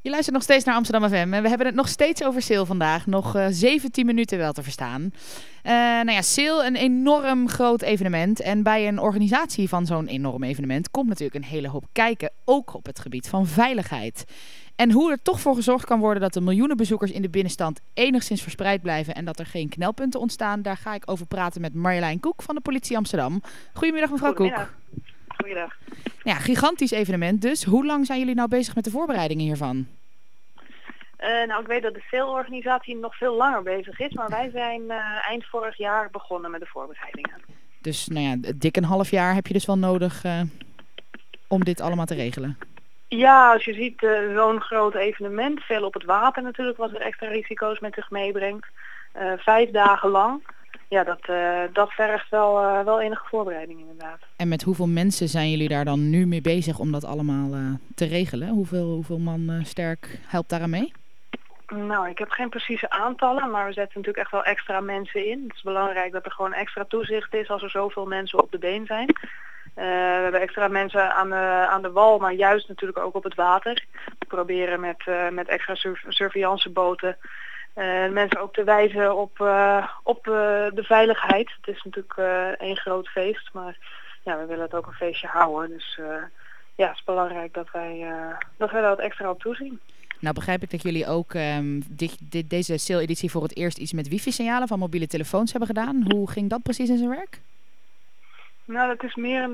Je luistert nog steeds naar Amsterdam FM en we hebben het nog steeds over Sail vandaag. Nog 17 minuten wel te verstaan. Sail, een enorm groot evenement. En bij een organisatie van zo'n enorm evenement komt natuurlijk een hele hoop kijken. Ook op het gebied van veiligheid. En hoe er toch voor gezorgd kan worden dat de miljoenen bezoekers in de binnenstand enigszins verspreid blijven. En dat er geen knelpunten ontstaan. Daar ga ik over praten met Marjolein Koek van de politie Amsterdam. Goedemiddag mevrouw Koek. Goedemiddag. Ja, gigantisch evenement dus. Hoe lang zijn jullie nou bezig met de voorbereidingen hiervan? Ik weet dat de Sail-organisatie nog veel langer bezig is, maar wij zijn eind vorig jaar begonnen met de voorbereidingen. Dus dik een half jaar heb je dus wel nodig om dit allemaal te regelen? Ja, als je ziet zo'n groot evenement, veel op het water natuurlijk, wat er extra risico's met zich meebrengt. 5 dagen lang. Ja, dat vergt wel enige voorbereiding inderdaad. En met hoeveel mensen zijn jullie daar dan nu mee bezig om dat allemaal te regelen? Hoeveel man sterk helpt daaraan mee? Nou, ik heb geen precieze aantallen, maar we zetten natuurlijk echt wel extra mensen in. Het is belangrijk dat er gewoon extra toezicht is als er zoveel mensen op de been zijn. We hebben extra mensen aan de wal, maar juist natuurlijk ook op het water. We proberen met extra surveillanceboten mensen ook te wijzen op de veiligheid. Het is natuurlijk één groot feest, maar ja, we willen het ook een feestje houden. Dus het is belangrijk dat wij daar wat extra op toezien. Nou begrijp ik dat jullie ook deze Sail-editie voor het eerst iets met wifi-signalen van mobiele telefoons hebben gedaan. Hoe ging dat precies in zijn werk? Nou, dat is meer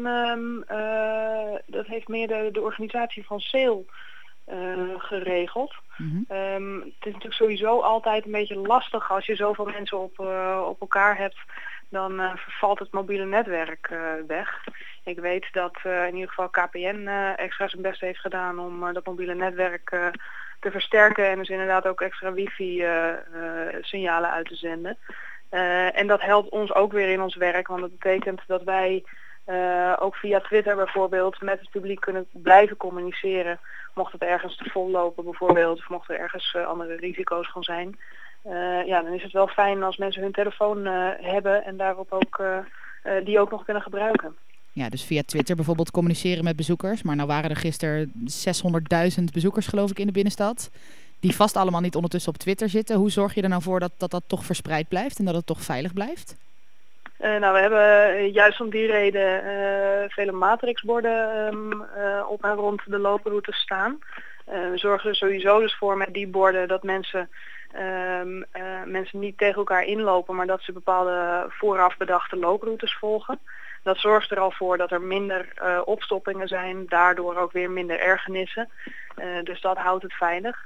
dat heeft meer de organisatie van Sail geregeld. Mm-hmm. Het is natuurlijk sowieso altijd een beetje lastig als je zoveel mensen op elkaar hebt. Dan vervalt het mobiele netwerk weg. Ik weet dat in ieder geval KPN extra zijn best heeft gedaan om dat mobiele netwerk te versterken. En dus inderdaad ook extra wifi-signalen uit te zenden. En dat helpt ons ook weer in ons werk. Want dat betekent dat wij ook via Twitter bijvoorbeeld met het publiek kunnen blijven communiceren. Mocht het ergens te vol lopen bijvoorbeeld. Of mocht er ergens andere risico's van zijn. Dan is het wel fijn als mensen hun telefoon hebben en daarop ook die ook nog kunnen gebruiken. Ja, dus via Twitter bijvoorbeeld communiceren met bezoekers. Maar nou waren er gisteren 600.000 bezoekers geloof ik in de binnenstad. Die vast allemaal niet ondertussen op Twitter zitten. Hoe zorg je er nou voor dat toch verspreid blijft en dat het toch veilig blijft? We hebben juist om die reden vele matrixborden op en rond de looproutes staan. We zorgen er sowieso dus voor met die borden dat mensen niet tegen elkaar inlopen, maar dat ze bepaalde vooraf bedachte looproutes volgen. Dat zorgt er al voor dat er minder opstoppingen zijn, daardoor ook weer minder ergernissen. Dus dat houdt het veilig.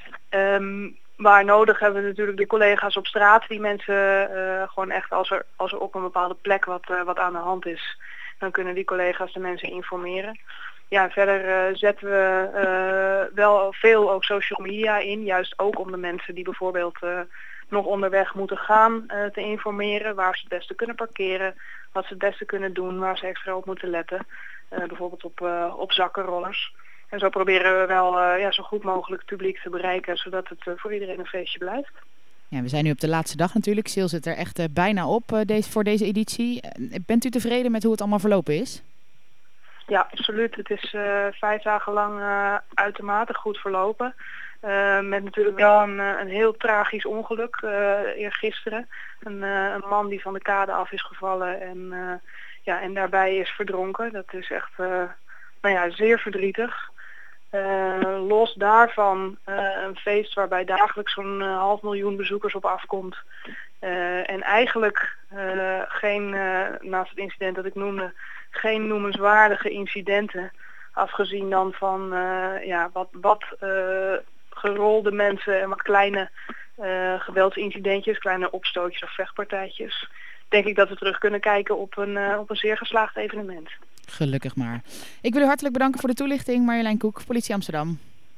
Waar nodig hebben we natuurlijk de collega's op straat die mensen gewoon echt als er op een bepaalde plek wat aan de hand is, dan kunnen die collega's de mensen informeren. Ja, verder zetten we wel veel ook social media in, juist ook om de mensen die bijvoorbeeld nog onderweg moeten gaan te informeren, waar ze het beste kunnen parkeren, wat ze het beste kunnen doen, waar ze extra op moeten letten. Bijvoorbeeld op zakkenrollers. En zo proberen we wel zo goed mogelijk het publiek te bereiken, zodat het voor iedereen een feestje blijft. Ja, we zijn nu op de laatste dag natuurlijk. Sail zit er echt bijna op voor deze editie. Bent u tevreden met hoe het allemaal verlopen is? Ja, absoluut. Het is 5 dagen lang uitermate goed verlopen. Met natuurlijk wel een heel tragisch ongeluk eergisteren. Een man die van de kade af is gevallen en daarbij is verdronken. Dat is echt zeer verdrietig. Los daarvan een feest waarbij dagelijks zo'n 500.000 bezoekers op afkomt. En eigenlijk naast het incident dat ik noemde, geen noemenswaardige incidenten. Afgezien dan van wat gerolde mensen en wat kleine geweldsincidentjes, kleine opstootjes of vechtpartijtjes. Denk ik dat we terug kunnen kijken op een zeer geslaagd evenement. Gelukkig maar. Ik wil u hartelijk bedanken voor de toelichting. Marjolein Koek, Politie Amsterdam.